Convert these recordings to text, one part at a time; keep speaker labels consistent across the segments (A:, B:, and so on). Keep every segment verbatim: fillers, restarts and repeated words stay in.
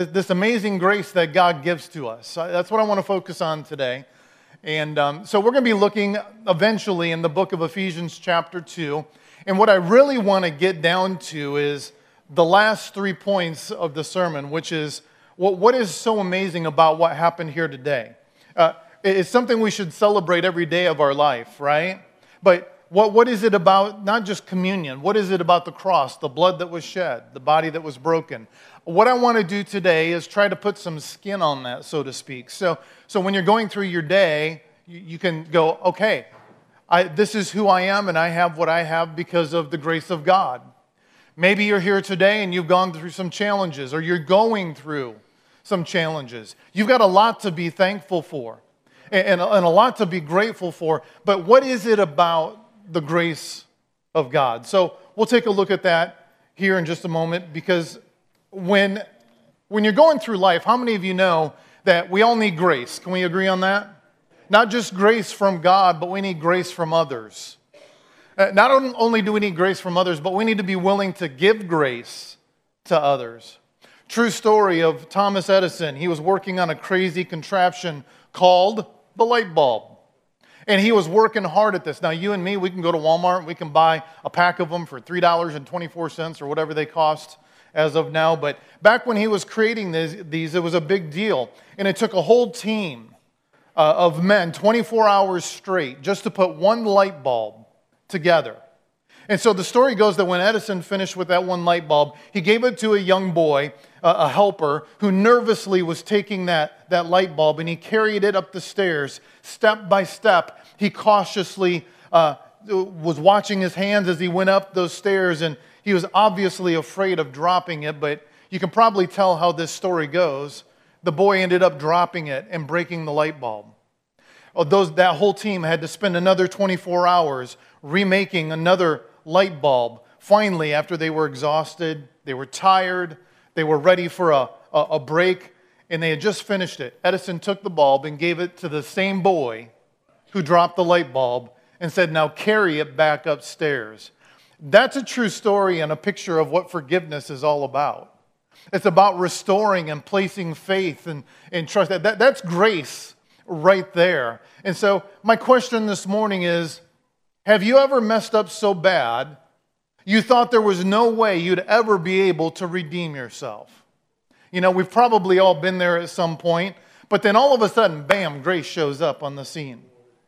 A: This amazing grace that God gives to us. That's what I want to focus on today. And um, so we're going to be looking eventually in the book of Ephesians chapter two. And what I really want to get down to is the last three points of the sermon, which is what, what is so amazing about what happened here today. Uh, it's something we should celebrate every day of our life, right? But what, what is it about, not just communion, what is it about the cross, the blood that was shed, the body that was broken? What I want to do today is try to put some skin on that, so to speak. So, so when you're going through your day, you, you can go, okay, I, this is who I am, and I have what I have because of the grace of God. Maybe you're here today and you've gone through some challenges, or you're going through some challenges. You've got a lot to be thankful for, and, and, and a lot to be grateful for. But what is it about the grace of God? So we'll take a look at that here in just a moment, because When, when you're going through life, how many of you know that we all need grace? Can we agree on that? Not just grace from God, but we need grace from others. Uh, not only do we need grace from others, but we need to be willing to give grace to others. True story of Thomas Edison. He was working on a crazy contraption called the light bulb. And he was working hard at this. Now, you and me, we can go to Walmart and we can buy a pack of them for three dollars and twenty-four cents or whatever they cost as of now. But back when he was creating these, these it was a big deal. And it took a whole team uh, of men, twenty-four hours straight, just to put one light bulb together. And so the story goes that when Edison finished with that one light bulb, he gave it to a young boy, uh, a helper, who nervously was taking that, that light bulb, and he carried it up the stairs, step by step. He cautiously uh, was watching his hands as he went up those stairs, and he was obviously afraid of dropping it, but you can probably tell how this story goes. The boy ended up dropping it and breaking the light bulb. Oh, those, that whole team had to spend another twenty-four hours remaking another light bulb. Finally, after they were exhausted, they were tired, they were ready for a, a, a break, and they had just finished it. Edison took the bulb and gave it to the same boy who dropped the light bulb and said, "Now carry it back upstairs." That's a true story and a picture of what forgiveness is all about. It's about restoring and placing faith and, and trust. That, that, that's grace right there. And so my question this morning is, have you ever messed up so bad you thought there was no way you'd ever be able to redeem yourself? You know, we've probably all been there at some point, but then all of a sudden, bam, grace shows up on the scene.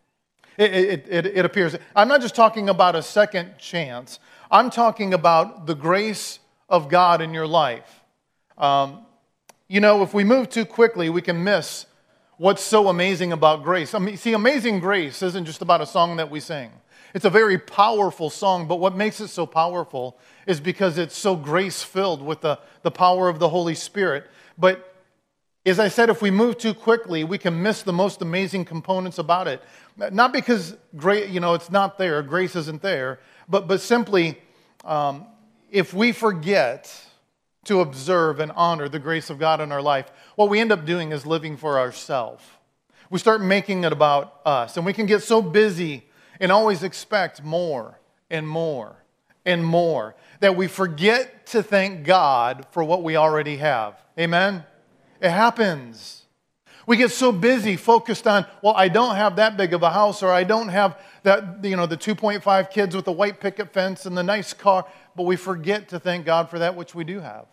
A: It, it, it, it appears. I'm not just talking about a second chance. I'm talking about the grace of God in your life. Um, you know, if we move too quickly, we can miss what's so amazing about grace. I mean, see, Amazing Grace isn't just about a song that we sing. It's a very powerful song, but what makes it so powerful is because it's so grace-filled with the, the power of the Holy Spirit. But as I said, if we move too quickly, we can miss the most amazing components about it. Not because grace, you know, it's not there, grace isn't there, but, but simply um, if we forget to observe and honor the grace of God in our life, what we end up doing is living for ourselves. We start making it about us, and we can get so busy and always expect more and more and more that we forget to thank God for what we already have. Amen? It happens. We get so busy focused on, well, I don't have that big of a house, or I don't have that, you know, the two point five kids with the white picket fence and the nice car, but we forget to thank God for that which we do have.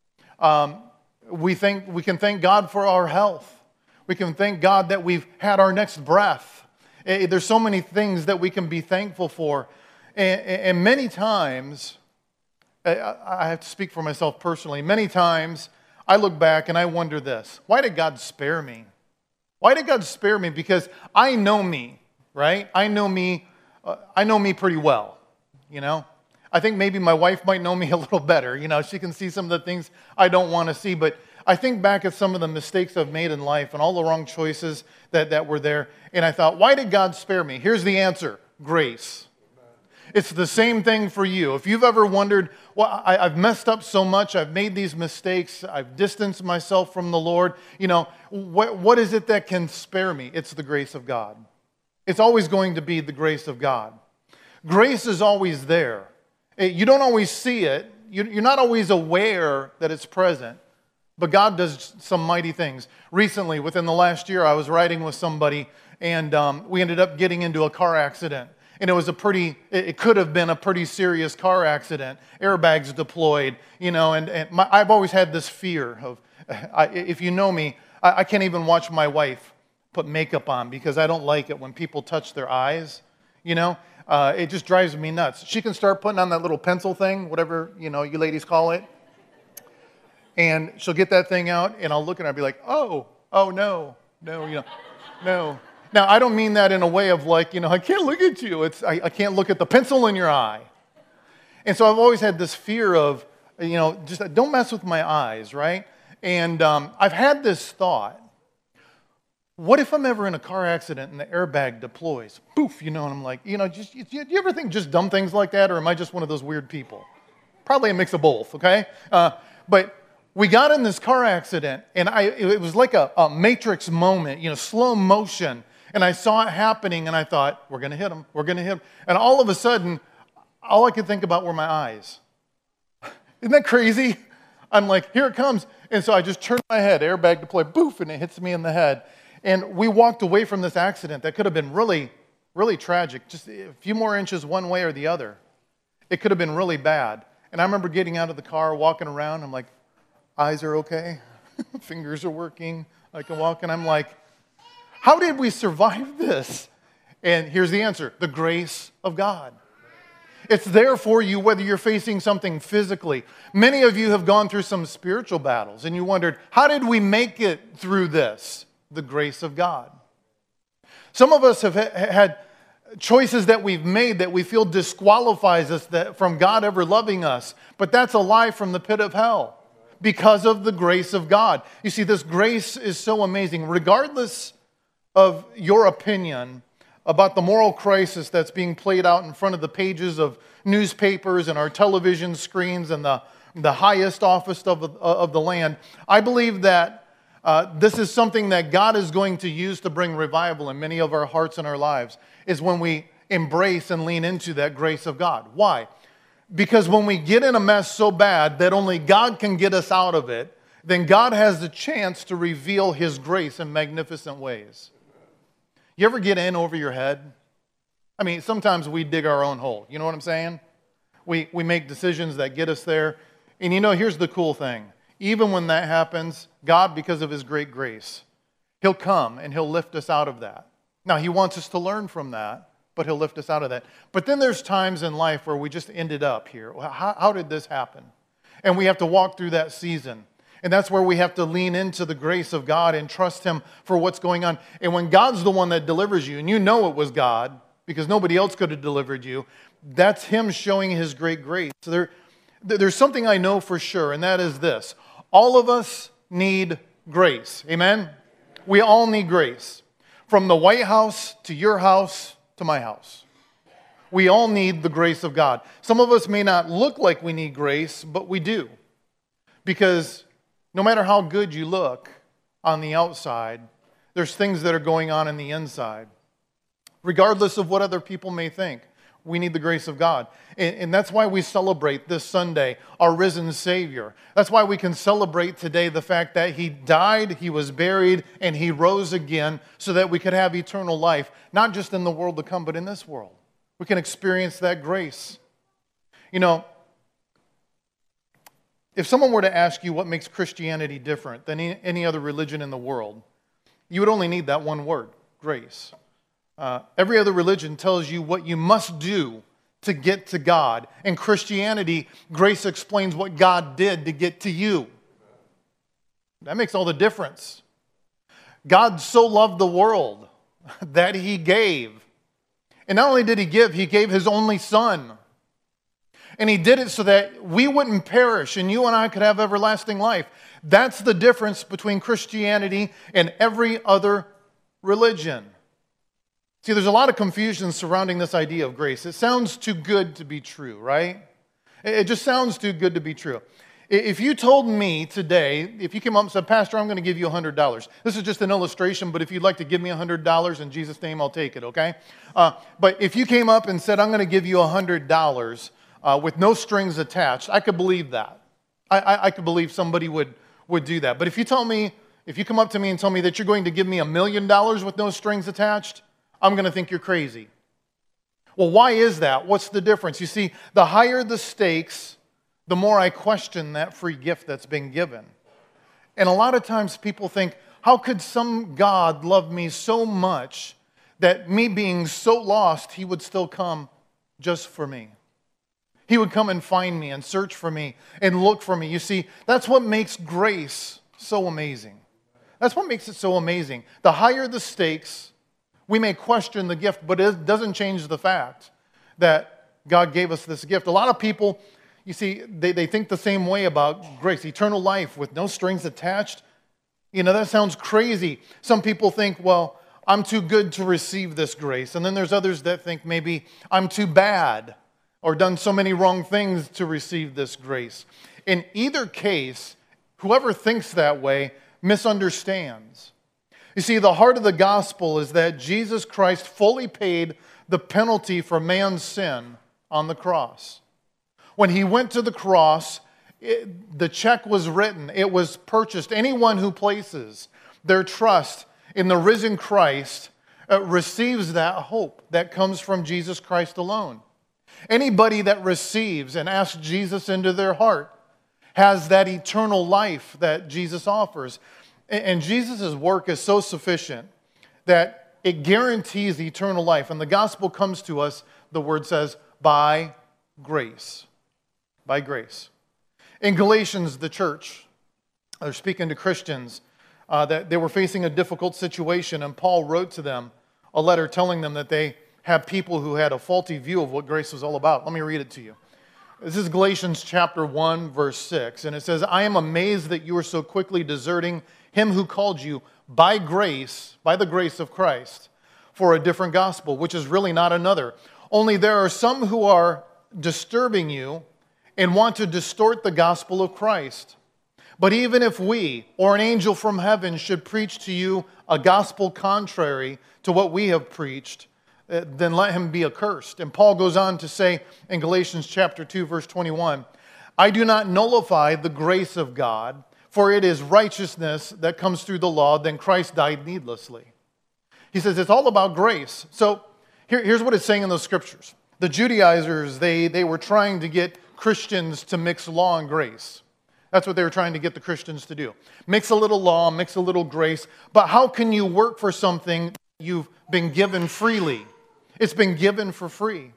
A: Um, we think we can thank God for our health. We can thank God that we've had our next breath. There's so many things that we can be thankful for. And, and many times, I have to speak for myself personally, many times I look back and I wonder this: why did God spare me? Why did God spare me? Because I know me, right? I know me. Uh, I know me pretty well, you know. I think maybe my wife might know me a little better. You know, she can see some of the things I don't want to see. But I think back at some of the mistakes I've made in life and all the wrong choices that, that were there. And I thought, why did God spare me? Here's the answer: grace. It's the same thing for you. If you've ever wondered, well, I, I've messed up so much, I've made these mistakes, I've distanced myself from the Lord, you know, what, what is it that can spare me? It's the grace of God. It's always going to be the grace of God. Grace is always there. You don't always see it. You're not always aware that it's present, But God does some mighty things. Recently, within the last year, I was riding with somebody, and um, we ended up getting into a car accident. And it was a pretty, it could have been a pretty serious car accident. Airbags deployed, you know, and, and my, I've always had this fear of, I, if you know me, I, I can't even watch my wife put makeup on because I don't like it when people touch their eyes, you know. Uh, it just drives me nuts. She can start putting on that little pencil thing, whatever, you know, you ladies call it. And she'll get that thing out, and I'll look at her and I'll be like, oh, oh, no, no, you know, no. Now, I don't mean that in a way of like, you know, I can't look at you. It's I, I can't look at the pencil in your eye. And so I've always had this fear of, you know, just don't mess with my eyes, right? And um, I've had this thought, what if I'm ever in a car accident and the airbag deploys? Poof, you know, and I'm like, you know, just, do you ever think just dumb things like that, or am I just one of those weird people? Probably a mix of both, okay? Uh, but we got in this car accident, and I it was like a, a Matrix moment, you know, slow motion. And I saw it happening, and I thought, we're going to hit him. We're going to hit him. And all of a sudden, all I could think about were my eyes. Isn't that crazy? I'm like, here it comes. And so I just turned my head, airbag deployed, boof, and it hits me in the head. And we walked away from this accident that could have been really, really tragic. Just a few more inches one way or the other. It could have been really bad. And I remember getting out of the car, walking around. I'm like, eyes are okay. Fingers are working. I can walk. And I'm like, how did we survive this? And here's the answer, the grace of God. It's there for you whether you're facing something physically. Many of you have gone through some spiritual battles, and you wondered, how did we make it through this? The grace of God. Some of us have had choices that we've made that we feel disqualifies us from God ever loving us, but that's a lie from the pit of hell because of the grace of God. You see, this grace is so amazing. Regardless of your opinion about the moral crisis that's being played out in front of the pages of newspapers and our television screens and the, the highest office of, of the land, I believe that uh, this is something that God is going to use to bring revival in many of our hearts and our lives, is when we embrace and lean into that grace of God. Why? Because when we get in a mess so bad that only God can get us out of it, then God has the chance to reveal His grace in magnificent ways. You ever get in over your head? I mean, sometimes we dig our own hole. You know what I'm saying? We, we make decisions that get us there. And you know, here's the cool thing. Even when that happens, God, because of His great grace, He'll come and He'll lift us out of that. Now, He wants us to learn from that, but He'll lift us out of that. But then there's times in life where we just ended up here. How, how did this happen? And we have to walk through that season. And that's where we have to lean into the grace of God and trust Him for what's going on. And when God's the one that delivers you, and you know it was God, because nobody else could have delivered you, that's Him showing His great grace. So there, there's something I know for sure, and that is this. All of us need grace. Amen? We all need grace. From the White House to your house to my house. We all need the grace of God. Some of us may not look like we need grace, but we do. Because no matter how good you look on the outside, there's things that are going on in the inside. Regardless of what other people may think, we need the grace of God. And, and that's why we celebrate this Sunday our risen Savior. That's why we can celebrate today the fact that He died, He was buried, and He rose again so that we could have eternal life, not just in the world to come, but in this world. We can experience that grace. You know, if someone were to ask you what makes Christianity different than any other religion in the world, you would only need that one word, grace. Uh, every other religion tells you what you must do to get to God. In Christianity, grace explains what God did to get to you. That makes all the difference. God so loved the world that He gave. And not only did He give, He gave His only Son. And He did it so that we wouldn't perish and you and I could have everlasting life. That's the difference between Christianity and every other religion. See, there's a lot of confusion surrounding this idea of grace. It sounds too good to be true, right? It just sounds too good to be true. If you told me today, if you came up and said, Pastor, I'm going to give you one hundred dollars. This is just an illustration, but if you'd like to give me one hundred dollars in Jesus' name, I'll take it, okay? Uh, but if you came up and said, I'm going to give you one hundred dollars uh, with no strings attached, I could believe that. I, I, I could believe somebody would, would do that. But if you tell me, if you come up to me and tell me that you're going to give me a million dollars with no strings attached, I'm going to think you're crazy. Well, why is that? What's the difference? You see, the higher the stakes, the more I question that free gift that's been given. And a lot of times people think, how could some God love me so much that me being so lost, he would still come just for me? He would come and find me and search for me and look for me. You see, that's what makes grace so amazing. That's what makes it so amazing. The higher the stakes, we may question the gift, but it doesn't change the fact that God gave us this gift. A lot of people, you see, they, they think the same way about grace, eternal life with no strings attached. You know, that sounds crazy. Some people think, well, I'm too good to receive this grace. And then there's others that think maybe I'm too bad or done so many wrong things to receive this grace. In either case, whoever thinks that way misunderstands. You see, the heart of the gospel is that Jesus Christ fully paid the penalty for man's sin on the cross. When he went to the cross, it, the check was written. It was purchased. Anyone who places their trust in the risen Christ uh, receives that hope that comes from Jesus Christ alone. Anybody that receives and asks Jesus into their heart has that eternal life that Jesus offers. And Jesus' work is so sufficient that it guarantees eternal life. And the gospel comes to us, the word says, by grace. By grace. In Galatians, the church, they're speaking to Christians uh, that they were facing a difficult situation, and Paul wrote to them a letter telling them that they had people who had a faulty view of what grace was all about. Let me read it to you. This is Galatians chapter one, verse six, and it says, I am amazed that you are so quickly deserting him who called you by grace, by the grace of Christ, for a different gospel, which is really not another. Only there are some who are disturbing you and want to distort the gospel of Christ. But even if we or an angel from heaven should preach to you a gospel contrary to what we have preached, then let him be accursed. And Paul goes on to say in Galatians chapter two, verse twenty-one, I do not nullify the grace of God, for it is righteousness that comes through the law, then Christ died needlessly. He says it's all about grace. So here, here's what it's saying in those scriptures. The Judaizers, they, they were trying to get Christians to mix law and grace. That's what they were trying to get the Christians to do. Mix a little law, mix a little grace. But how can you work for something you've been given freely? It's been given for free.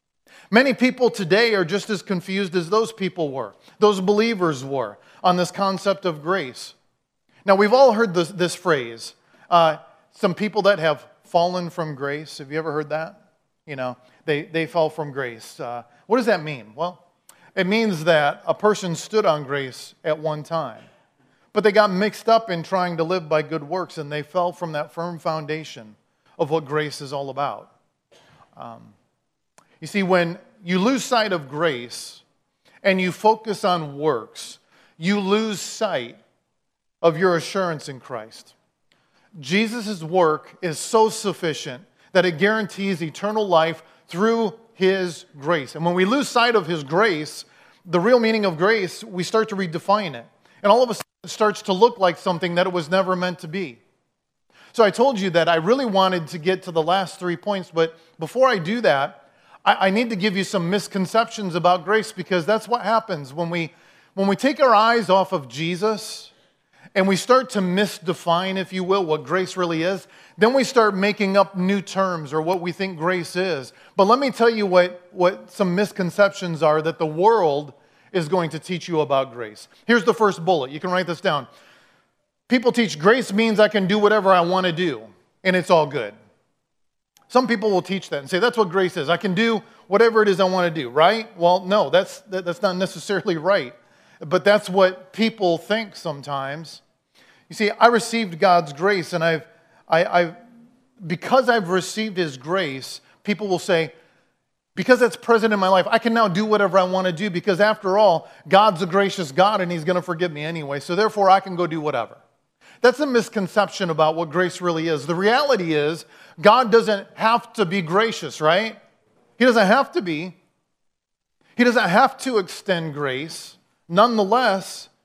A: Many people today are just as confused as those people were, those believers were, on this concept of grace. Now, we've all heard this, this phrase, uh, some people that have fallen from grace. Have you ever heard that? You know, they, they fell from grace. Uh, what does that mean? Well, it means that a person stood on grace at one time, but they got mixed up in trying to live by good works, and they fell from that firm foundation of what grace is all about. Um, you see, when you lose sight of grace and you focus on works, you lose sight of your assurance in Christ. Jesus' work is so sufficient that it guarantees eternal life through his grace. And when we lose sight of his grace, the real meaning of grace, we start to redefine it. And all of a sudden, it starts to look like something that it was never meant to be. So I told you that I really wanted to get to the last three points, but before I do that, I, I need to give you some misconceptions about grace, because that's what happens when we, when we take our eyes off of Jesus and we start to misdefine, if you will, what grace really is. Then we start making up new terms or what we think grace is. But let me tell you what, what some misconceptions are that the world is going to teach you about grace. Here's the first bullet. You can write this down. People teach grace means I can do whatever I want to do, and it's all good. Some people will teach that and say, that's what grace is. I can do whatever it is I want to do, right? Well, no, that's, that, that's not necessarily right. But that's what people think sometimes. You see, I received God's grace, and I've, I, I've, because I've received his grace, people will say, because that's present in my life, I can now do whatever I want to do, because after all, God's a gracious God, and he's going to forgive me anyway, so therefore I can go do whatever. That's a misconception about what grace really is. The reality is, God doesn't have to be gracious, right? He doesn't have to be. He doesn't have to extend grace. Nonetheless,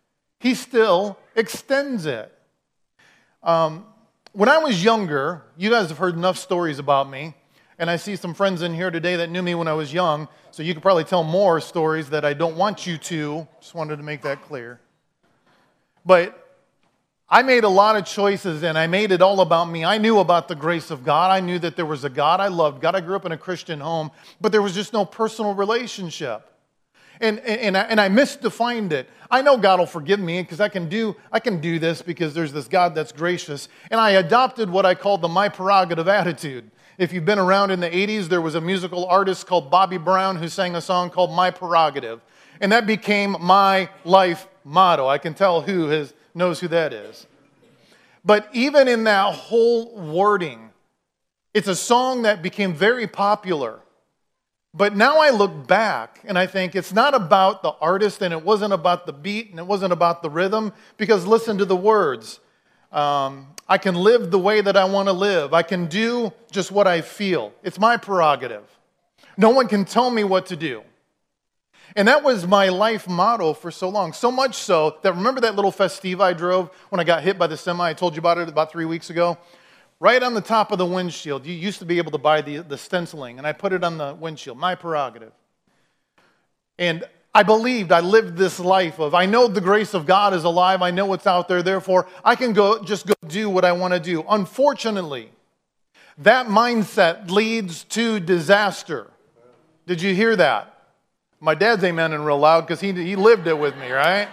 A: He still extends it. Um, when I was younger, you guys have heard enough stories about me, and I see some friends in here today that knew me when I was young, so you could probably tell more stories that I don't want you to. Just wanted to make that clear. But I made a lot of choices, and I made it all about me. I knew about the grace of God. I knew that there was a God I loved. God, I grew up in a Christian home, but there was just no personal relationship. And, and, I, and I misdefined it. I know God will forgive me because I can do I can do this because there's this God that's gracious. And I adopted what I called the my prerogative attitude. If you've been around in the eighties, there was a musical artist called Bobby Brown who sang a song called My Prerogative. And that became my life motto. I can tell who has, knows who that is. But even in that whole wording, it's a song that became very popular. But now I look back and I think it's not about the artist and it wasn't about the beat and it wasn't about the rhythm, because listen to the words. Um, I can live the way that I want to live. I can do just what I feel. It's my prerogative. No one can tell me what to do. And that was my life motto for so long. So much so that, remember that little Festiva I drove when I got hit by the semi? I told you about it about three weeks ago. Right on the top of the windshield, you used to be able to buy the, the stenciling, and I put it on the windshield, my prerogative. And I believed, I lived this life of, I know the grace of God is alive, I know what's out there, therefore I can go just go do what I want to do. Unfortunately, that mindset leads to disaster. Did you hear that? My dad's amening real loud because he, he lived it with me, right?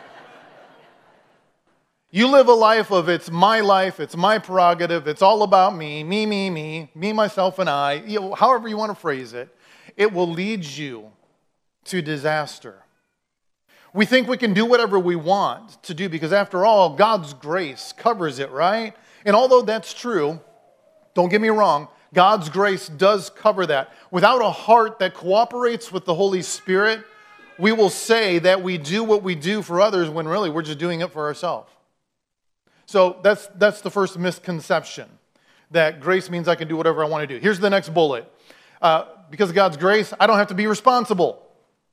A: You live a life of it's my life, it's my prerogative, it's all about me, me, me, me, me, myself, and I, you know, however you want to phrase it, it will lead you to disaster. We think we can do whatever we want to do because, after all, God's grace covers it, right? And although that's true, don't get me wrong, God's grace does cover that. Without a heart that cooperates with the Holy Spirit, we will say that we do what we do for others when really we're just doing it for ourselves. So that's, that's the first misconception, that grace means I can do whatever I want to do. Here's the next bullet. Uh, because of God's grace, I don't have to be responsible.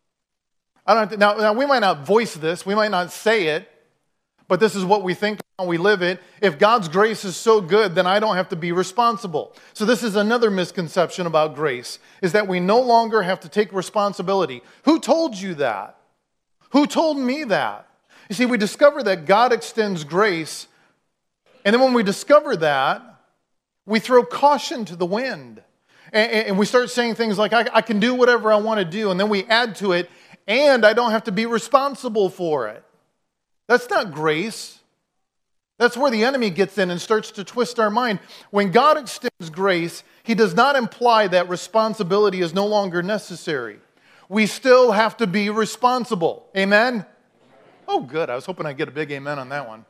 A: I don't have to, now, now, we might not voice this, we might not say it, but this is what we think, how we live it. If God's grace is so good, then I don't have to be responsible. So this is another misconception about grace, is that we no longer have to take responsibility. Who told you that? Who told me that? You see, we discover that God extends grace. And then when we discover that, we throw caution to the wind. And, and we start saying things like, I, I can do whatever I want to do. And then we add to it, and I don't have to be responsible for it. That's not grace. That's where the enemy gets in and starts to twist our mind. When God extends grace, he does not imply that responsibility is no longer necessary. We still have to be responsible. Amen? Oh, good. I was hoping I'd get a big amen on that one.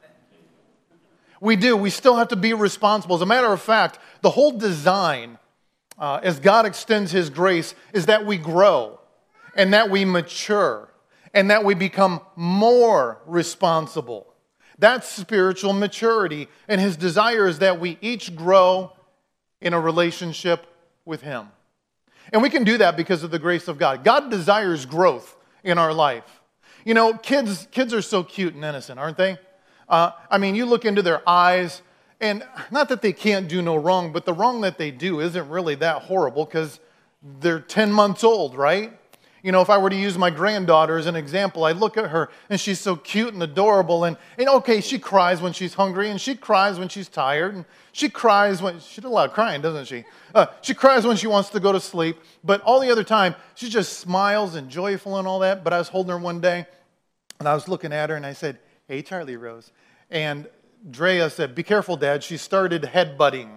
A: We do. We still have to be responsible. As a matter of fact, the whole design, uh, as God extends his grace, is that we grow and that we mature and that we become more responsible. That's spiritual maturity. And his desire is that we each grow in a relationship with him. And we can do that because of the grace of God. God desires growth in our life. You know, kids, kids are so cute and innocent, aren't they? Uh, I mean, you look into their eyes, and not that they can't do no wrong, but the wrong that they do isn't really that horrible because they're ten months old, right? You know, if I were to use my granddaughter as an example, I look at her, and she's so cute and adorable, and, and okay, she cries when she's hungry, and she cries when she's tired, and she cries when, she does a lot of crying, doesn't she? Uh, she cries when she wants to go to sleep, but all the other time, she just smiles and joyful and all that. But I was holding her one day, and I was looking at her, and I said, "Hey, Charlie Rose." And Drea said, "Be careful, Dad." She started headbutting.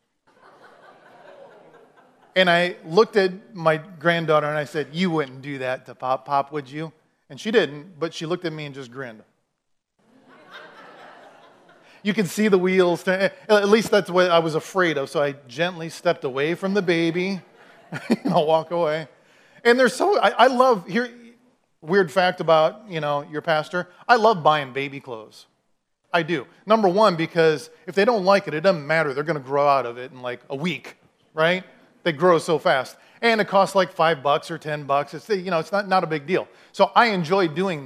A: And I looked at my granddaughter and I said, "You wouldn't do that to Pop, Pop, would you?" And she didn't, but she looked at me and just grinned. You can see the wheels. At least that's what I was afraid of. So I gently stepped away from the baby and I'll walk away. And they're so, I, I love, here, weird fact about, you know, your pastor, I love buying baby clothes. I do. Number one, because if they don't like it, it doesn't matter. They're going to grow out of it in like a week, right? They grow so fast. And it costs like five bucks or ten bucks. It's, you know, it's not, not a big deal. So I enjoy doing that.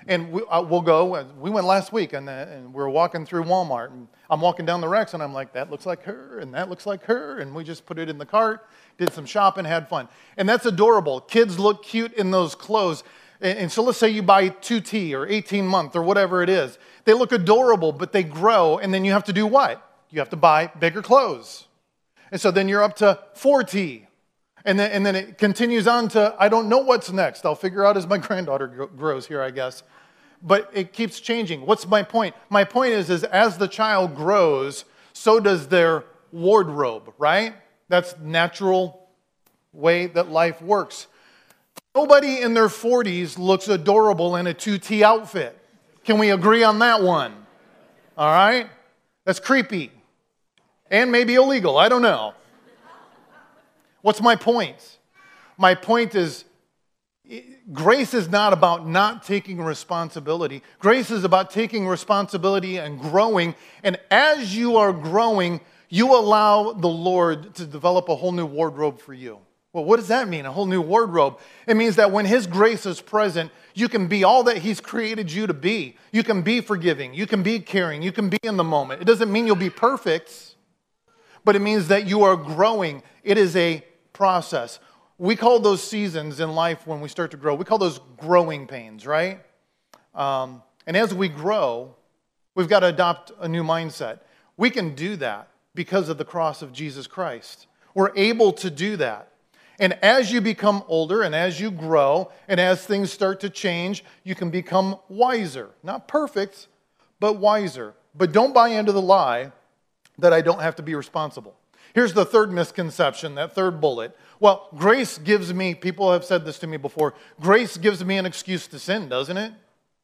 A: And we, uh, we'll go, we went last week, and, uh, and we were walking through Walmart, and I'm walking down the racks, and I'm like, that looks like her, and that looks like her, and we just put it in the cart, did some shopping, had fun. And that's adorable. Kids look cute in those clothes. And, and so let's say you buy two T or eighteen month or whatever it is. They look adorable, but they grow, and then you have to do what? You have to buy bigger clothes. And so then you're up to four T. And then, and then it continues on to, I don't know what's next. I'll figure out as my granddaughter grows here, I guess. But it keeps changing. What's my point? My point is, is as the child grows, so does their wardrobe, right? That's natural way that life works. Nobody in their forties looks adorable in a two T outfit. Can we agree on that one? All right? That's creepy. And maybe illegal. I don't know. What's my point? My point is, grace is not about not taking responsibility. Grace is about taking responsibility and growing. And as you are growing, you allow the Lord to develop a whole new wardrobe for you. Well, what does that mean, a whole new wardrobe? It means that when His grace is present, you can be all that He's created you to be. You can be forgiving. You can be caring. You can be in the moment. It doesn't mean you'll be perfect, but it means that you are growing. It is a process. We call those seasons in life when we start to grow, we call those growing pains, right? Um, and as we grow, we've got to adopt a new mindset. We can do that because of the cross of Jesus Christ. We're able to do that. And as you become older and as you grow and as things start to change, you can become wiser. Not perfect, but wiser. But don't buy into the lie that I don't have to be responsible. Here's the third misconception, that third bullet. Well, grace gives me, people have said this to me before, grace gives me an excuse to sin, doesn't it?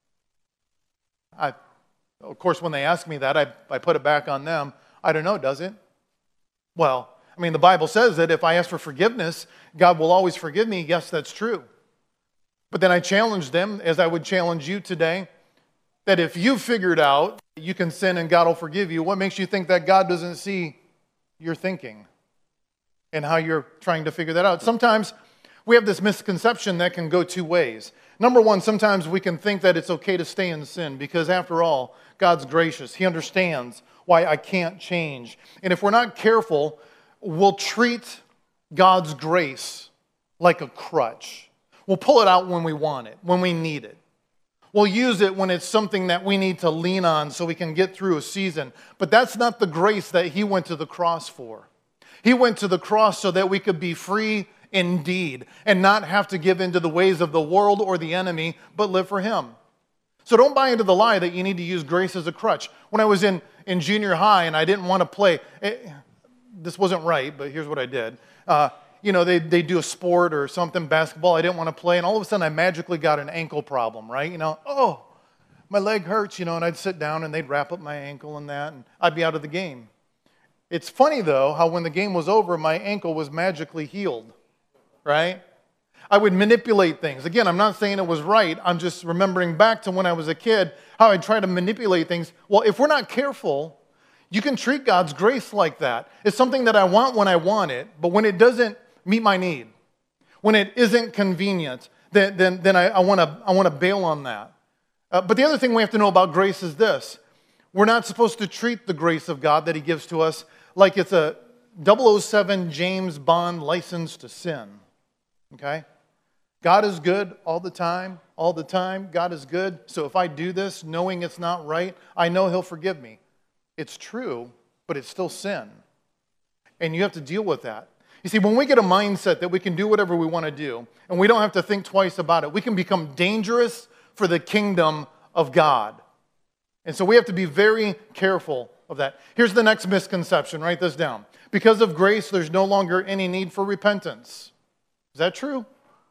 A: I, of course, when they ask me that, I, I put it back on them. I don't know, does it? Well, I mean, the Bible says that if I ask for forgiveness, God will always forgive me. Yes, that's true. But then I challenge them, as I would challenge you today, that if you figured out you can sin and God will forgive you, what makes you think that God doesn't see your thinking and how you're trying to figure that out? Sometimes we have this misconception that can go two ways. Number one, sometimes we can think that it's okay to stay in sin because after all, God's gracious. He understands why I can't change. And if we're not careful, we'll treat God's grace like a crutch. We'll pull it out when we want it, when we need it. We'll use it when it's something that we need to lean on so we can get through a season. But that's not the grace that He went to the cross for. He went to the cross so that we could be free indeed and not have to give into the ways of the world or the enemy, but live for Him. So don't buy into the lie that you need to use grace as a crutch. When I was in, in junior high and I didn't want to play, it, this wasn't right, but here's what I did. Uh, you know, they they do a sport or something, basketball, I didn't want to play, and all of a sudden I magically got an ankle problem, right? You know, oh, my leg hurts, you know, and I'd sit down and they'd wrap up my ankle and that, and I'd be out of the game. It's funny, though, how when the game was over, my ankle was magically healed, right? I would manipulate things. Again, I'm not saying it was right. I'm just remembering back to when I was a kid, how I tried to manipulate things. Well, if we're not careful, you can treat God's grace like that. It's something that I want when I want it, but when it doesn't meet my need, when it isn't convenient, then, then, then I, I want to I want to bail on that. Uh, but the other thing we have to know about grace is this. We're not supposed to treat the grace of God that He gives to us like it's a double oh seven James Bond license to sin. Okay? God is good all the time, all the time. God is good. So if I do this knowing it's not right, I know He'll forgive me. It's true, but it's still sin. And you have to deal with that. You see, when we get a mindset that we can do whatever we want to do, and we don't have to think twice about it, we can become dangerous for the kingdom of God. And so we have to be very careful of that. Here's the next misconception. Write this down. Because of grace, there's no longer any need for repentance. Is that true?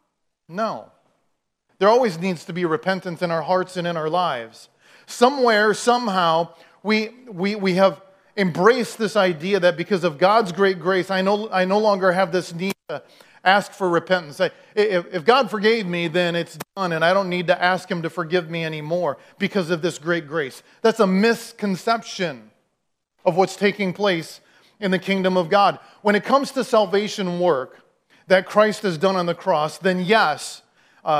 A: No. There always needs to be repentance in our hearts and in our lives. Somewhere, somehow, we, we, we have embraced this idea that because of God's great grace, I no, I no longer have this need to ask for repentance. I, if, if God forgave me, then it's done, and I don't need to ask Him to forgive me anymore because of this great grace. That's a misconception of what's taking place in the kingdom of God. When it comes to salvation work that Christ has done on the cross, then yes, uh,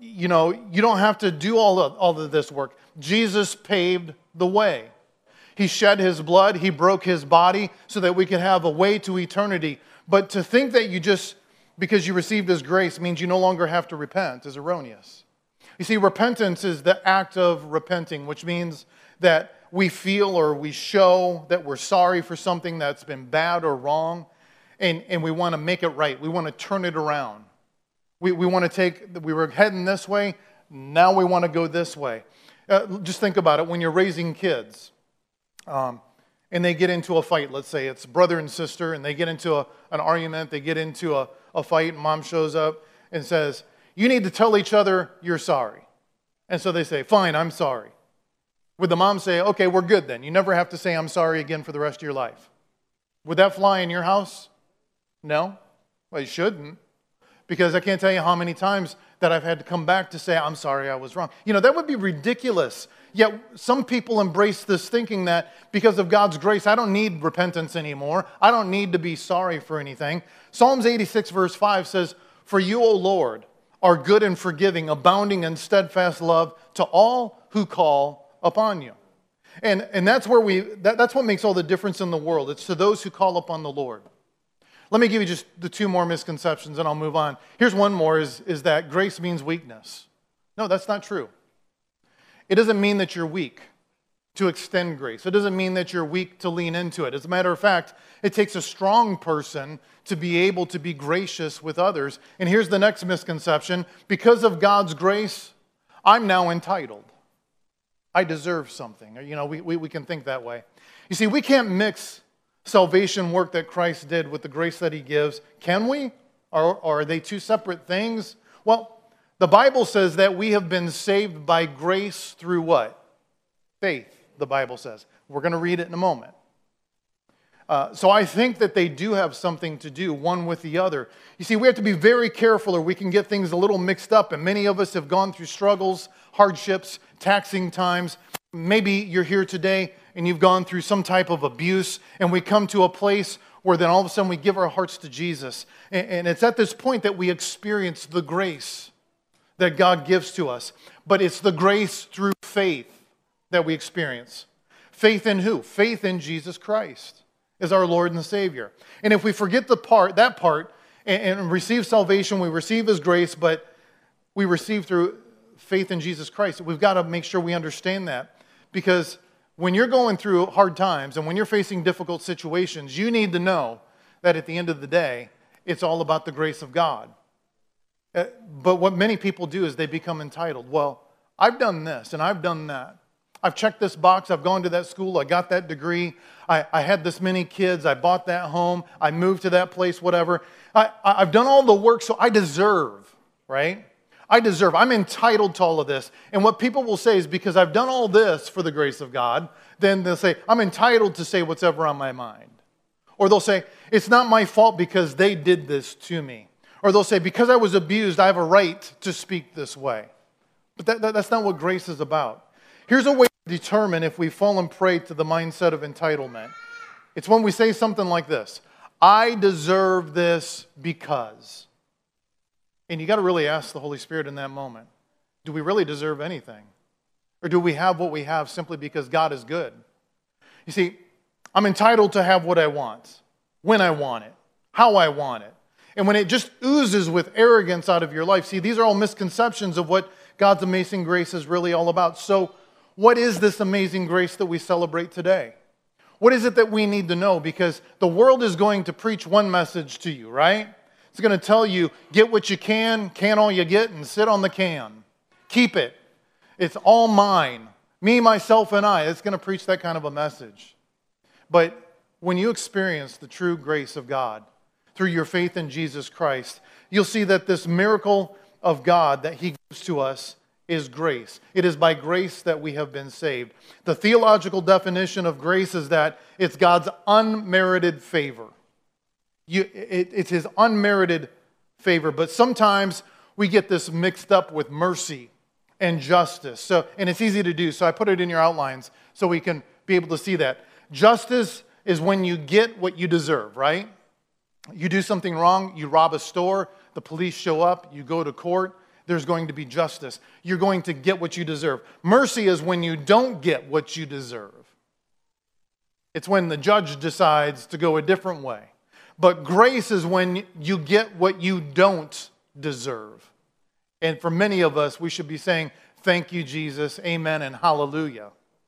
A: you know, you don't have to do all of, all of this work. Jesus paved the way. He shed his blood. He broke his body so that we could have a way to eternity. But to think that you just, because you received his grace, means you no longer have to repent is erroneous. You see, repentance is the act of repenting, which means that we feel or we show that we're sorry for something that's been bad or wrong, and, and we want to make it right. We want to turn it around. We, we want to take, we were heading this way, now we want to go this way. Uh, just think about it. When you're raising kids, um, and they get into a fight, let's say it's brother and sister, and they get into a, an argument, they get into a, a fight, and mom shows up and says, you need to tell each other you're sorry. And so they say, fine, I'm sorry. Would the mom say, okay, we're good then. You never have to say I'm sorry again for the rest of your life. Would that fly in your house? No? Well, it shouldn't. Because I can't tell you how many times that I've had to come back to say, I'm sorry, I was wrong. You know, that would be ridiculous. Yet some people embrace this thinking that because of God's grace, I don't need repentance anymore. I don't need to be sorry for anything. Psalms eighty-six verse five says, for you, O Lord, are good and forgiving, abounding in steadfast love to all who call upon you. And, and that's where we, that, that's what makes all the difference in the world. It's to those who call upon the Lord. Let me give you just the two more misconceptions and I'll move on. Here's one more, is, is that grace means weakness. No, that's not true. It doesn't mean that you're weak to extend grace. It doesn't mean that you're weak to lean into it. As a matter of fact, it takes a strong person to be able to be gracious with others. And here's the next misconception. Because of God's grace, I'm now entitled. I deserve something. You know, we, we, we can think that way. You see, we can't mix salvation work that Christ did with the grace that he gives. Can we? Or, or are they two separate things? Well, the Bible says that we have been saved by grace through what? Faith, the Bible says. We're going to read it in a moment. Uh, so I think that they do have something to do, one with the other. You see, we have to be very careful or we can get things a little mixed up. And many of us have gone through struggles, hardships, taxing times. Maybe you're here today and you've gone through some type of abuse, and we come to a place where then all of a sudden we give our hearts to Jesus. And, and it's at this point that we experience the grace that God gives to us. But it's the grace through faith that we experience. Faith in who? Faith in Jesus Christ as our Lord and Savior. And if we forget the part, that part, and, and receive salvation, we receive his grace, but we receive through faith in Jesus Christ. We've got to make sure we understand that. Because when you're going through hard times and when you're facing difficult situations, you need to know that at the end of the day, it's all about the grace of God. Uh, but what many people do is they become entitled. Well, I've done this and I've done that. I've checked this box. I've gone to that school. I got that degree. I, I had this many kids. I bought that home. I moved to that place, whatever. I, I, I've done all the work, so I deserve, right? I deserve. I'm entitled to all of this. And what people will say is because I've done all this for the grace of God, then they'll say, I'm entitled to say what's ever on my mind. Or they'll say, it's not my fault because they did this to me. Or they'll say, because I was abused, I have a right to speak this way. But that, that, that's not what grace is about. Here's a way to determine if we've fallen prey to the mindset of entitlement. It's when we say something like this, I deserve this because. And you got to really ask the Holy Spirit in that moment, do we really deserve anything? Or do we have what we have simply because God is good? You see, I'm entitled to have what I want, when I want it, how I want it. And when it just oozes with arrogance out of your life, see, these are all misconceptions of what God's amazing grace is really all about. So what is this amazing grace that we celebrate today? What is it that we need to know? Because the world is going to preach one message to you, right? It's going to tell you, get what you can, can all you get, and sit on the can. Keep it. It's all mine. Me, myself, and I. It's going to preach that kind of a message. But when you experience the true grace of God through your faith in Jesus Christ, you'll see that this miracle of God that he gives to us is grace. It is by grace that we have been saved. The theological definition of grace is that it's God's unmerited favor. You, it, it's his unmerited favor. But sometimes we get this mixed up with mercy and justice. So, and it's easy to do. So I put it in your outlines so we can be able to see that. Justice is when you get what you deserve, right? You do something wrong, you rob a store, the police show up, you go to court, there's going to be justice. You're going to get what you deserve. Mercy is when you don't get what you deserve. It's when the judge decides to go a different way. But grace is when you get what you don't deserve. And for many of us, we should be saying, thank you, Jesus, amen, and hallelujah.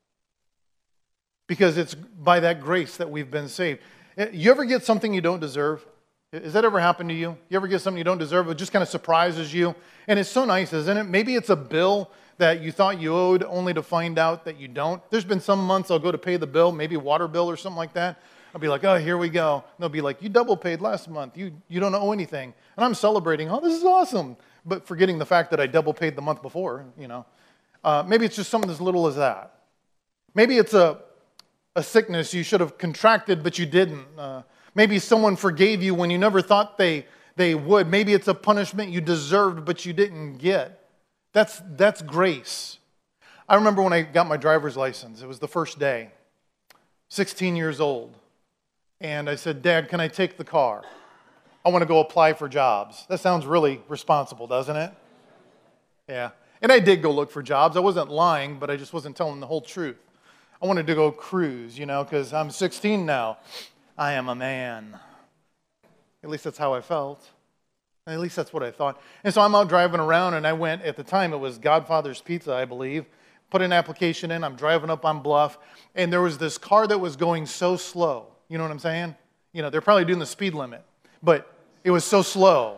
A: Because it's by that grace that we've been saved. You ever get something you don't deserve? Has that ever happened to you? You ever get something you don't deserve? It just kind of surprises you. And it's so nice, isn't it? Maybe it's a bill that you thought you owed only to find out that you don't. There's been some months I'll go to pay the bill, maybe a water bill or something like that. I'll be like, oh, here we go. And they'll be like, you double paid last month. You, you don't owe anything. And I'm celebrating, oh, this is awesome. But forgetting the fact that I double paid the month before, you know. Uh, maybe it's just something as little as that. Maybe it's a, a sickness you should have contracted, but you didn't. Uh, maybe someone forgave you when you never thought they, they would. Maybe it's a punishment you deserved, but you didn't get. That's, that's grace. I remember when I got my driver's license. It was the first day, sixteen years old. And I said, Dad, can I take the car? I want to go apply for jobs. That sounds really responsible, doesn't it? Yeah. And I did go look for jobs. I wasn't lying, but I just wasn't telling the whole truth. I wanted to go cruise, you know, because I'm sixteen now. I am a man. At least that's how I felt. At least that's what I thought. And so I'm out driving around, and I went, at the time, it was Godfather's Pizza, I believe. Put an application in. I'm driving up on Bluff, and there was this car that was going so slow. You know what I'm saying? You know, they're probably doing the speed limit, but it was so slow.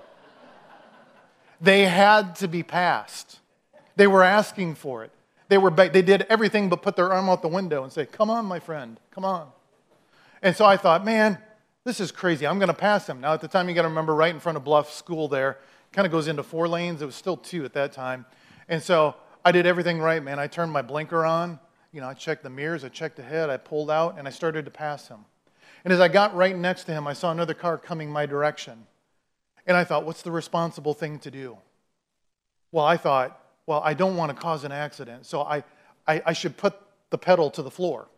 A: They had to be passed. They were asking for it. They were they did everything but put their arm out the window and say, come on, my friend, come on. And so I thought, man, this is crazy. I'm going to pass him. Now, at the time, you got to remember, right in front of Bluff School there, kind of goes into four lanes. It was still two at that time. And so I did everything right, man. I turned my blinker on. You know, I checked the mirrors. I checked ahead. I pulled out, and I started to pass him. And as I got right next to him, I saw another car coming my direction. And I thought, what's the responsible thing to do? Well, I thought, well, I don't want to cause an accident, so I, I, I should put the pedal to the floor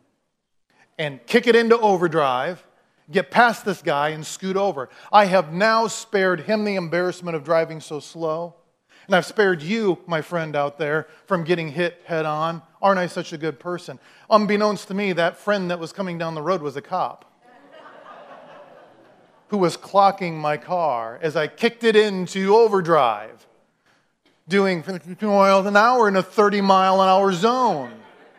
A: and kick it into overdrive, get past this guy, and scoot over. I have now spared him the embarrassment of driving so slow, and I've spared you, my friend out there, from getting hit head on. Aren't I such a good person? Unbeknownst to me, that friend that was coming down the road was a cop who was clocking my car as I kicked it into overdrive, doing fifty miles an hour in a thirty mile an hour zone.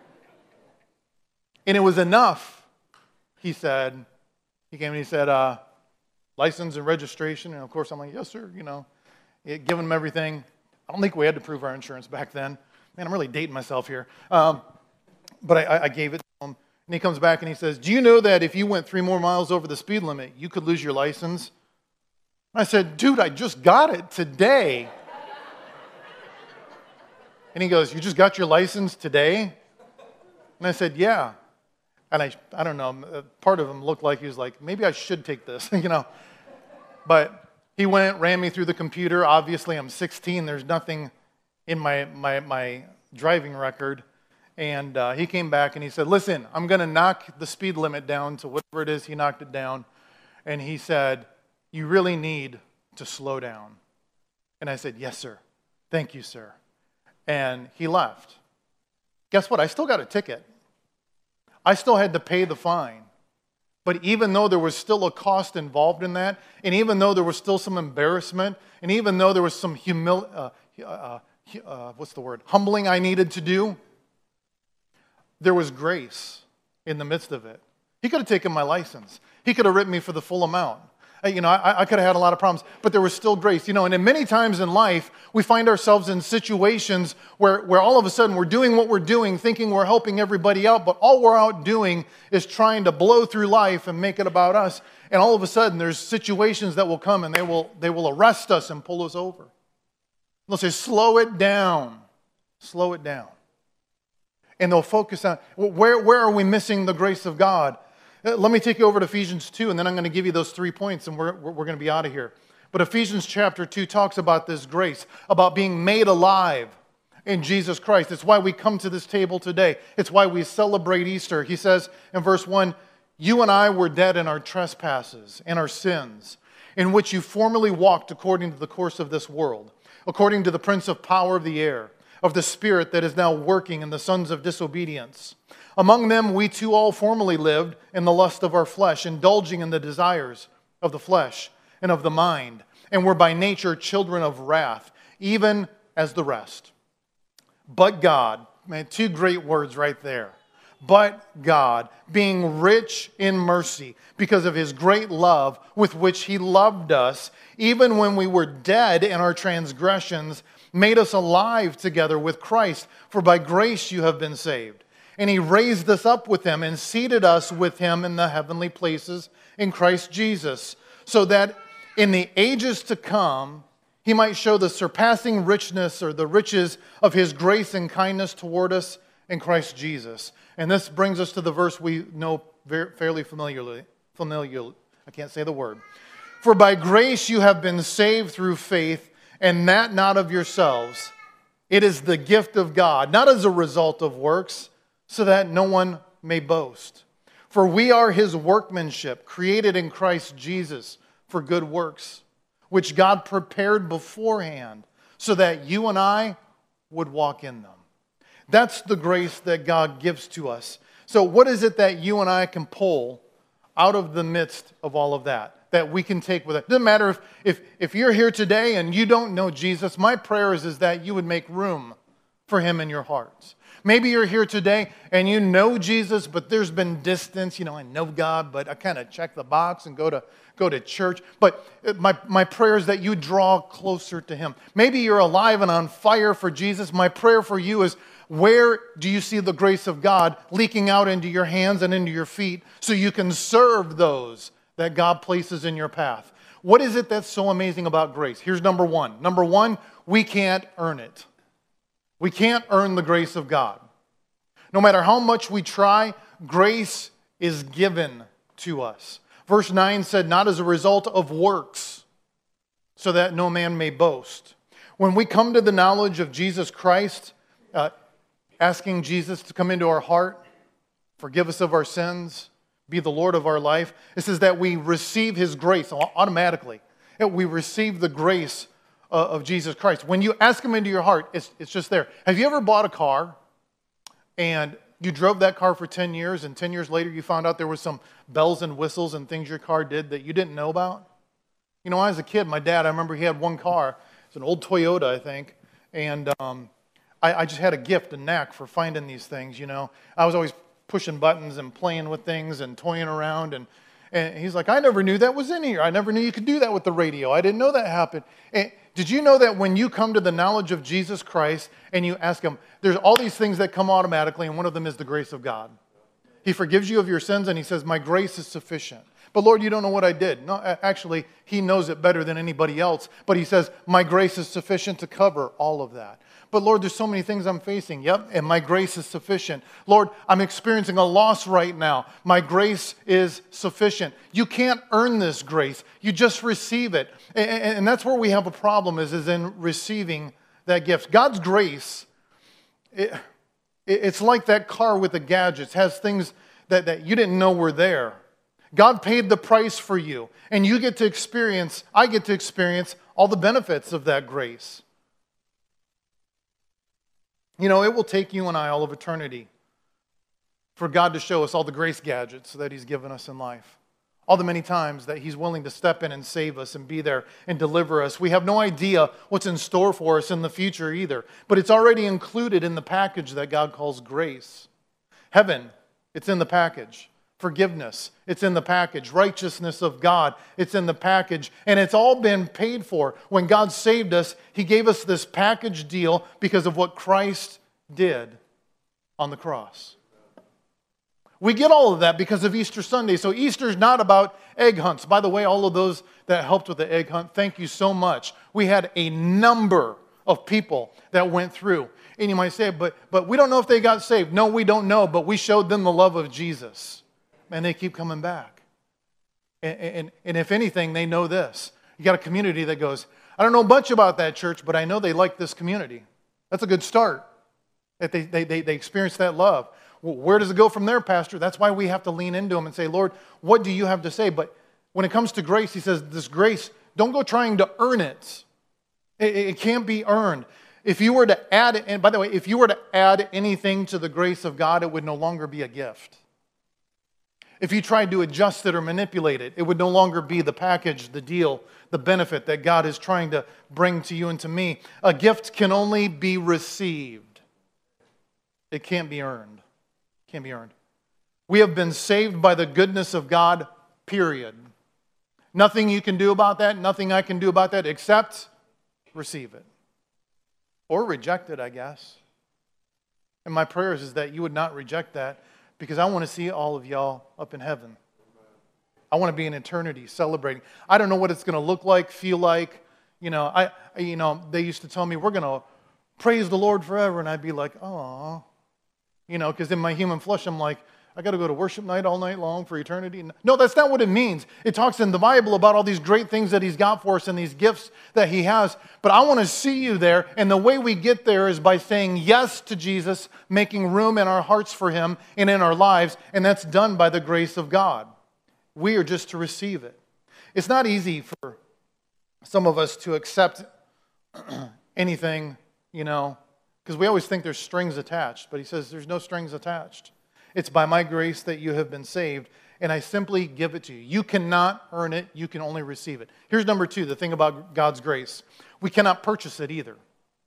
A: And it was enough, he said. He came and he said, uh, license and registration. And of course, I'm like, yes, sir, you know, it, giving him everything. I don't think we had to prove our insurance back then. Man, I'm really dating myself here. Um, but I, I gave it to him. And he comes back and he says, do you know that if you went three more miles over the speed limit, you could lose your license? I said, dude, I just got it today. And he goes, you just got your license today? And I said, yeah. And I, I don't know, part of him looked like he was like, maybe I should take this, you know. But he went, ran me through the computer. Obviously, I'm sixteen. There's nothing in my, my, my driving record. And uh, he came back and he said, listen, I'm going to knock the speed limit down to whatever it is. He knocked it down. And he said, you really need to slow down. And I said, yes, sir. Thank you, sir. And he left. Guess what? I still got a ticket. I still had to pay the fine. But even though there was still a cost involved in that, and even though there was still some embarrassment, and even though there was some humil- uh, uh, uh, what's the word, humbling I needed to do, there was grace in the midst of it. He could have taken my license. He could have written me for the full amount. You know, I, I could have had a lot of problems, but there was still grace. You know, and in many times in life, we find ourselves in situations where, where all of a sudden we're doing what we're doing, thinking we're helping everybody out, but all we're out doing is trying to blow through life and make it about us. And all of a sudden, there's situations that will come and they will, they will arrest us and pull us over. They'll say, slow it down. Slow it down. And they'll focus on, where, where are we missing the grace of God? Let me take you over to Ephesians two, and then I'm going to give you those three points, and we're, we're going to be out of here. But Ephesians chapter two talks about this grace, about being made alive in Jesus Christ. It's why we come to this table today. It's why we celebrate Easter. He says in verse one, you and I were dead in our trespasses and our sins. in which you formerly walked according to the course of this world, according to the prince of power of the air, of the spirit that is now working in the sons of disobedience. Among them we too all formerly lived in the lust of our flesh, indulging in the desires of the flesh and of the mind, and were by nature children of wrath, even as the rest. But God, man, two great words right there. But God, being rich in mercy, because of his great love with which he loved us, even when we were dead in our transgressions, made us alive together with Christ. For by grace you have been saved. And he raised us up with him and seated us with him in the heavenly places in Christ Jesus, so that in the ages to come he might show the surpassing richness or the riches of his grace and kindness toward us in Christ Jesus. And this brings us to the verse we know very, fairly familiarly. Familiar, I can't say the word. For by grace you have been saved through faith, and that not of yourselves. It is the gift of God, not as a result of works, so that no one may boast. For we are his workmanship, created in Christ Jesus for good works, which God prepared beforehand, so that you and I would walk in them. That's the grace that God gives to us. So what is it that you and I can pull out of the midst of all of that, that we can take with it? Doesn't matter if, if, if you're here today and you don't know Jesus, my prayer is, is that you would make room for him in your hearts. Maybe you're here today and you know Jesus, but there's been distance. You know, I know God, but I kind of check the box and go to go to church. But my, my prayer is that you draw closer to him. Maybe you're alive and on fire for Jesus. My prayer for you is, where do you see the grace of God leaking out into your hands and into your feet so you can serve those that God places in your path? What is it that's so amazing about grace? Here's number one. Number one, we can't earn it. We can't earn the grace of God. No matter how much we try, grace is given to us. Verse nine said, not as a result of works, so that no man may boast. When we come to the knowledge of Jesus Christ, uh, asking Jesus to come into our heart, forgive us of our sins, be the Lord of our life, it says that we receive his grace automatically. We receive the grace of Jesus Christ. When you ask him into your heart, it's, it's just there. Have you ever bought a car and you drove that car for ten years and ten years later you found out there was some bells and whistles and things your car did that you didn't know about? You know, when I was a kid, my dad, I remember he had one car. It's an old Toyota, I think. And um, I, I just had a gift, a knack for finding these things, you know. I was always pushing buttons and playing with things and toying around. And, and he's like, I never knew that was in here. I never knew you could do that with the radio. I didn't know that happened. And did you know that when you come to the knowledge of Jesus Christ and you ask him, there's all these things that come automatically, and one of them is the grace of God. He forgives you of your sins, and he says, my grace is sufficient. But Lord, you don't know what I did. No, actually, he knows it better than anybody else. But he says, my grace is sufficient to cover all of that. But Lord, there's so many things I'm facing. Yep, and my grace is sufficient. Lord, I'm experiencing a loss right now. My grace is sufficient. You can't earn this grace. You just receive it. And that's where we have a problem is, is in receiving that gift. God's grace, it, it's like that car with the gadgets. It has things that, that you didn't know were there. God paid the price for you. And you get to experience, I get to experience all the benefits of that grace. You know, it will take you and I all of eternity for God to show us all the grace gadgets that he's given us in life. All the many times that he's willing to step in and save us and be there and deliver us. We have no idea what's in store for us in the future either. But it's already included in the package that God calls grace. Heaven, it's in the package. Forgiveness, it's in the package. Righteousness of God, it's in the package. And it's all been paid for. When God saved us, he gave us this package deal because of what Christ did on the cross. We get all of that because of Easter Sunday. So Easter's not about egg hunts. By the way, all of those that helped with the egg hunt, thank you so much. We had a number of people that went through. And you might say, but, but we don't know if they got saved. No, we don't know, but we showed them the love of Jesus. And they keep coming back. And, and, and if anything, they know this. You got a community that goes, I don't know much about that church, but I know they like this community. That's a good start. That they, they, they, they experience that love. Well, where does it go from there, Pastor? That's why we have to lean into them and say, Lord, what do you have to say? But when it comes to grace, he says, this grace, don't go trying to earn it. It, it can't be earned. If you were to add, and by the way, if you were to add anything to the grace of God, it would no longer be a gift. If you tried to adjust it or manipulate it, it would no longer be the package, the deal, the benefit that God is trying to bring to you and to me. A gift can only be received. It can't be earned. It can't be earned. We have been saved by the goodness of God, period. Nothing you can do about that, nothing I can do about that, except receive it. Or reject it, I guess. And my prayers is that you would not reject that, because I want to see all of y'all up in heaven. I want to be in eternity celebrating. I don't know what it's going to look like, feel like. You know, I, you know, they used to tell me, we're going to praise the Lord forever. And I'd be like, oh. You know, because in my human flesh, I'm like, I got to go to worship night all night long for eternity. No, that's not what it means. It talks in the Bible about all these great things that he's got for us and these gifts that he has. But I want to see you there. And the way we get there is by saying yes to Jesus, making room in our hearts for him and in our lives. And that's done by the grace of God. We are just to receive it. It's not easy for some of us to accept anything, you know, because we always think there's strings attached. But he says there's no strings attached. It's by my grace that you have been saved, and I simply give it to you. You cannot earn it. You can only receive it. Here's number two, the thing about God's grace. We cannot purchase it either.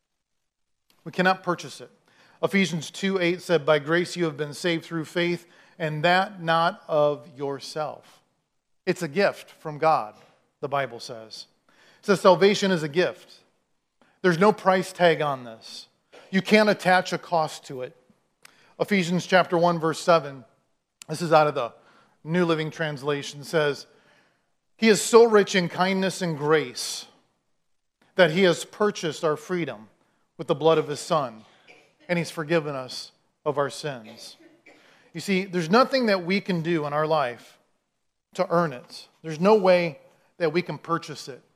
A: We cannot purchase it. Ephesians two eight said, by grace you have been saved through faith, and that not of yourself. It's a gift from God, the Bible says. It says salvation is a gift. There's no price tag on this. You can't attach a cost to it. Ephesians chapter one, verse seven, this is out of the New Living Translation, says, he is so rich in kindness and grace that he has purchased our freedom with the blood of his Son, and he's forgiven us of our sins. You see, there's nothing that we can do in our life to earn it. There's no way that we can purchase it.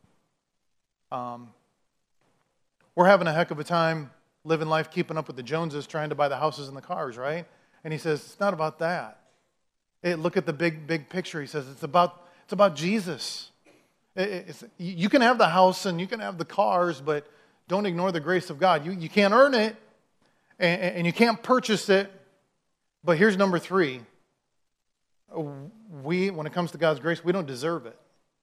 A: Um, we're having a heck of a time living life, keeping up with the Joneses, trying to buy the houses and the cars, right? And he says, it's not about that. Hey, look at the big, big picture. He says, it's about, it's about Jesus. It's, you can have the house and you can have the cars, but don't ignore the grace of God. You, you can't earn it, and, and you can't purchase it. But here's number three. We, when it comes to God's grace, we don't deserve it.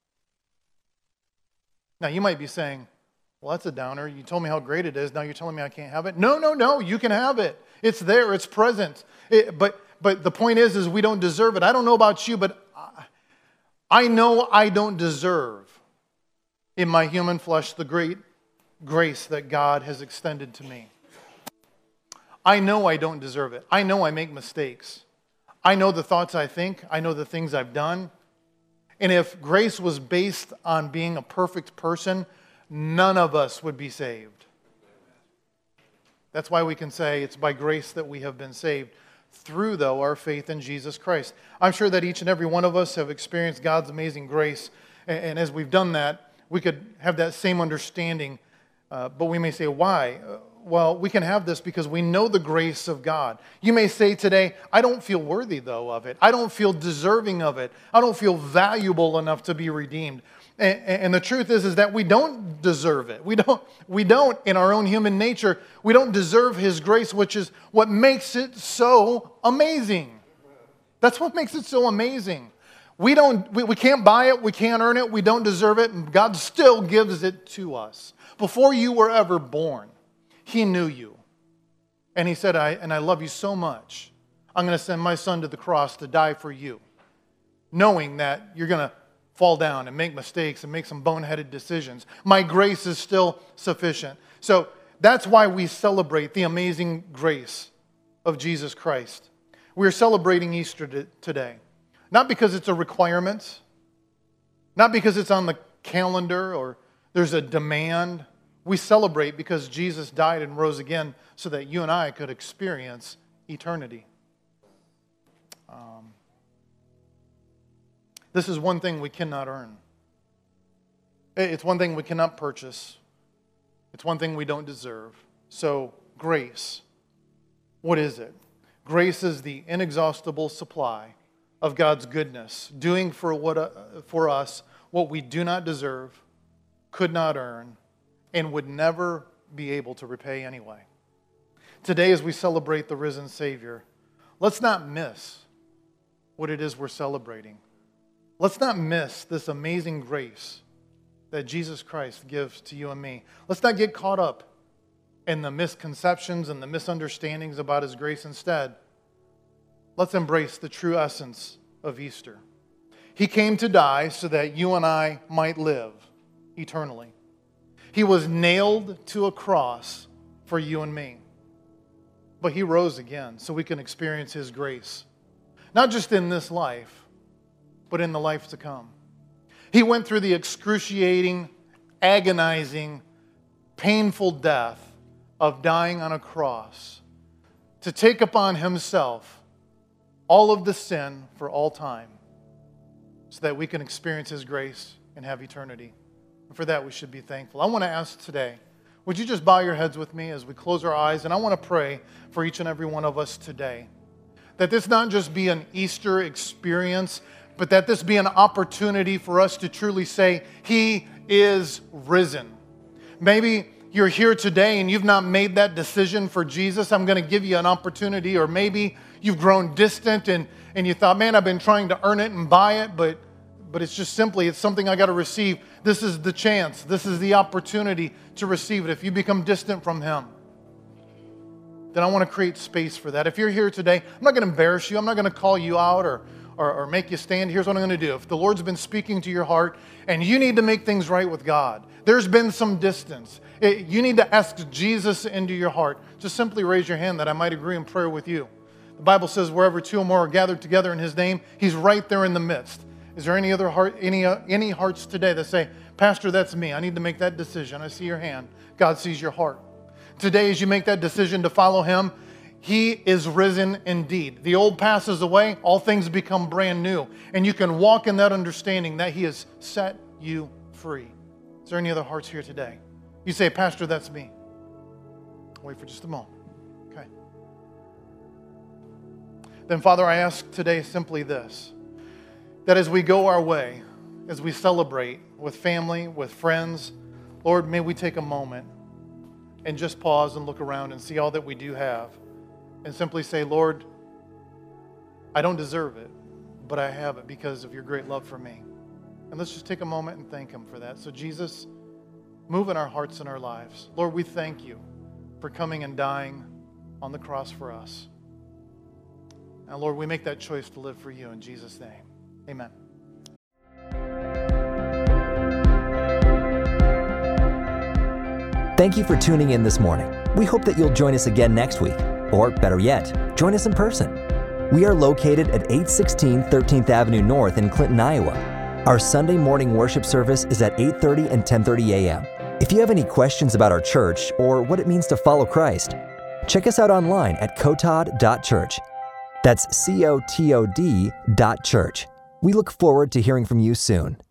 A: Now, you might be saying, well, that's a downer. You told me how great it is. Now you're telling me I can't have it? No, no, no. You can have it. It's there. It's present. It, but but the point is, is we don't deserve it. I don't know about you, but I, I know I don't deserve in my human flesh the great grace that God has extended to me. I know I don't deserve it. I know I make mistakes. I know the thoughts I think. I know the things I've done. And if grace was based on being a perfect person, none of us would be saved. That's why we can say it's by grace that we have been saved, through, though, our faith in Jesus Christ. I'm sure that each and every one of us have experienced God's amazing grace, and as we've done that, we could have that same understanding, uh, but we may say, why? Well, we can have this because we know the grace of God. You may say today, I don't feel worthy, though, of it. I don't feel deserving of it. I don't feel valuable enough to be redeemed. And, and the truth is, is that we don't deserve it. We don't, we don't, in our own human nature, we don't deserve his grace, which is what makes it so amazing. That's what makes it so amazing. We don't, we, we can't buy it, we can't earn it, we don't deserve it, and God still gives it to us. Before you were ever born, he knew you. And he said, I, and I love you so much, I'm going to send my son to the cross to die for you, knowing that you're going to fall down and make mistakes and make some boneheaded decisions. My grace is still sufficient. So that's why we celebrate the amazing grace of Jesus Christ. We're celebrating Easter today. Not because it's a requirement, not because it's on the calendar or there's a demand. We celebrate because Jesus died and rose again so that you and I could experience eternity. Um, This is one thing we cannot earn. It's one thing we cannot purchase. It's one thing we don't deserve. So, grace. What is it? Grace is the inexhaustible supply of God's goodness, doing for, what, uh, for us what we do not deserve, could not earn, and would never be able to repay anyway. Today, as we celebrate the risen Savior, let's not miss what it is we're celebrating. Let's not miss this amazing grace that Jesus Christ gives to you and me. Let's not get caught up in the misconceptions and the misunderstandings about His grace. Instead, let's embrace the true essence of Easter. He came to die so that you and I might live eternally. He was nailed to a cross for you and me. But He rose again so we can experience His grace. Not just in this life, but in the life to come. He went through the excruciating, agonizing, painful death of dying on a cross to take upon Himself all of the sin for all time so that we can experience His grace and have eternity. And for that, we should be thankful. I want to ask today, would you just bow your heads with me as we close our eyes? And I want to pray for each and every one of us today, that this not just be an Easter experience, but that this be an opportunity for us to truly say, He is risen. Maybe you're here today and you've not made that decision for Jesus. I'm going to give you an opportunity. Or maybe you've grown distant and, and you thought, man, I've been trying to earn it and buy it, but, but it's just simply, it's something I got to receive. This is the chance. This is the opportunity to receive it. If you become distant from Him, then I want to create space for that. If you're here today, I'm not going to embarrass you. I'm not going to call you out or Or, or make you stand. Here's what I'm going to do. If the Lord's been speaking to your heart and you need to make things right with God, there's been some distance, it, you need to ask Jesus into your heart, just simply raise your hand that I might agree in prayer with you. The Bible says wherever two or more are gathered together in His name, He's right there in the midst. Is there any other heart, any, uh, any hearts today that say, Pastor, that's me. I need to make that decision. I see your hand. God sees your heart. Today, as you make that decision to follow Him, He is risen indeed. The old passes away, all things become brand new. And you can walk in that understanding that He has set you free. Is there any other hearts here today? You say, Pastor, that's me. Wait for just a moment. Okay. Then, Father, I ask today simply this, that as we go our way, as we celebrate with family, with friends, Lord, may we take a moment and just pause and look around and see all that we do have. And simply say, Lord, I don't deserve it, but I have it because of your great love for me. And let's just take a moment and thank Him for that. So Jesus, move in our hearts and our lives. Lord, we thank you for coming and dying on the cross for us. Now, Lord, we make that choice to live for you in Jesus' name. Amen.
B: Thank you for tuning in this morning. We hope that you'll join us again next week. Or better yet, join us in person. We are located at eight sixteen thirteenth Avenue North in Clinton, Iowa. Our Sunday morning worship service is at eight thirty and ten thirty a.m. If you have any questions about our church or what it means to follow Christ, check us out online at cotod dot church. That's C O T O D dot church. We look forward to hearing from you soon.